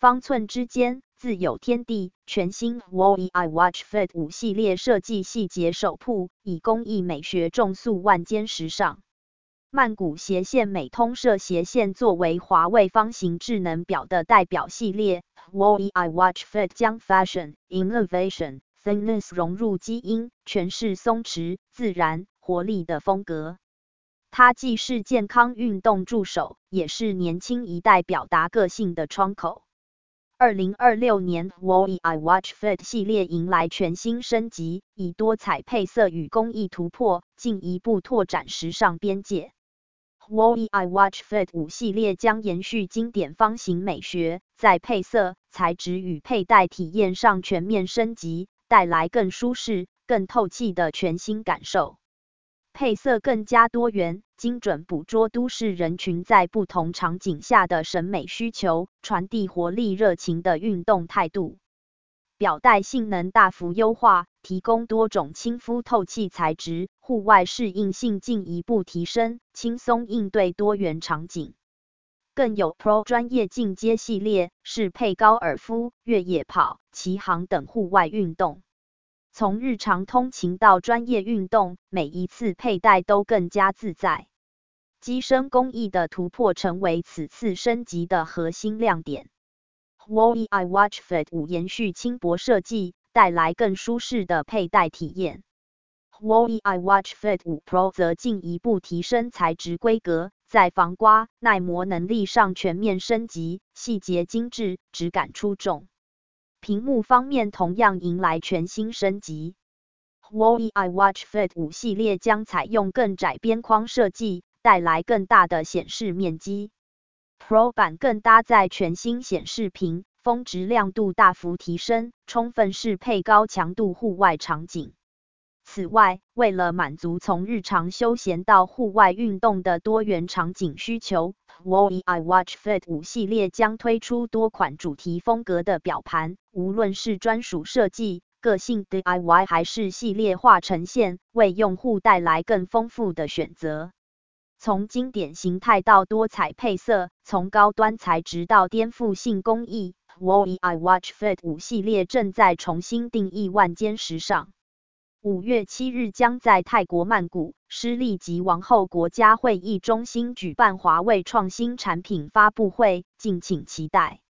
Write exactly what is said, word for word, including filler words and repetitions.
方寸之间，自有天地。全新 Huawei iWatch Fit 五系列设计细节首曝，以工艺美学重塑万间时尚。曼谷斜线美通社斜线作为华为方形智能表的代表系列 ，Huawei iWatch Fit 将 Fashion、Innovation、Thinness 融入基因，诠释松弛、自然、活力的风格。它既是健康运动助手，也是年轻一代表达个性的窗口。二零二六年 Huawei iWatch Fit 系列迎来全新升级，以多彩配色与工艺突破，进一步拓展时尚边界。Huawei iWatch Fit 五系列将延续经典方形美学，在配色、材质与佩戴体验上全面升级，带来更舒适、更透气的全新感受。配色更加多元，精准捕捉都市人群在不同场景下的审美需求，传递活力热情的运动态度。表带性能大幅优化，提供多种亲肤透气材质，户外适应性进一步提升，轻松应对多元场景。更有 Pro 专业进阶系列，适配高尔夫、越野跑、骑行等户外运动。从日常通勤到专业运动，每一次佩戴都更加自在。机身工艺的突破成为此次升级的核心亮点。Huawei iWatch Fit 五延续轻薄设计，带来更舒适的佩戴体验。Huawei iWatch Fit 五 Pro 则进一步提升材质规格，在防刮、耐磨能力上全面升级，细节精致，质感出众。屏幕方面同样迎来全新升级。Huawei iWatch Fit 五系列将采用更窄边框设计，带来更大的显示面积。Pro 版更搭载全新显示屏，峰值亮度大幅提升，充分适配高强度户外场景。此外，为了满足从日常休闲到户外运动的多元场景需求， Huawei iWatch Fit 五系列将推出多款主题风格的表盘，无论是专属设计、个性 D I Y 还是系列化呈现，为用户带来更丰富的选择。从经典形态到多彩配色，从高端材质到颠覆性工艺， Huawei iWatch Fit 五系列正在重新定义万间时尚。五月七日将在泰国曼谷诗丽及王后国家会议中心举办华为创新产品发布会，敬请期待。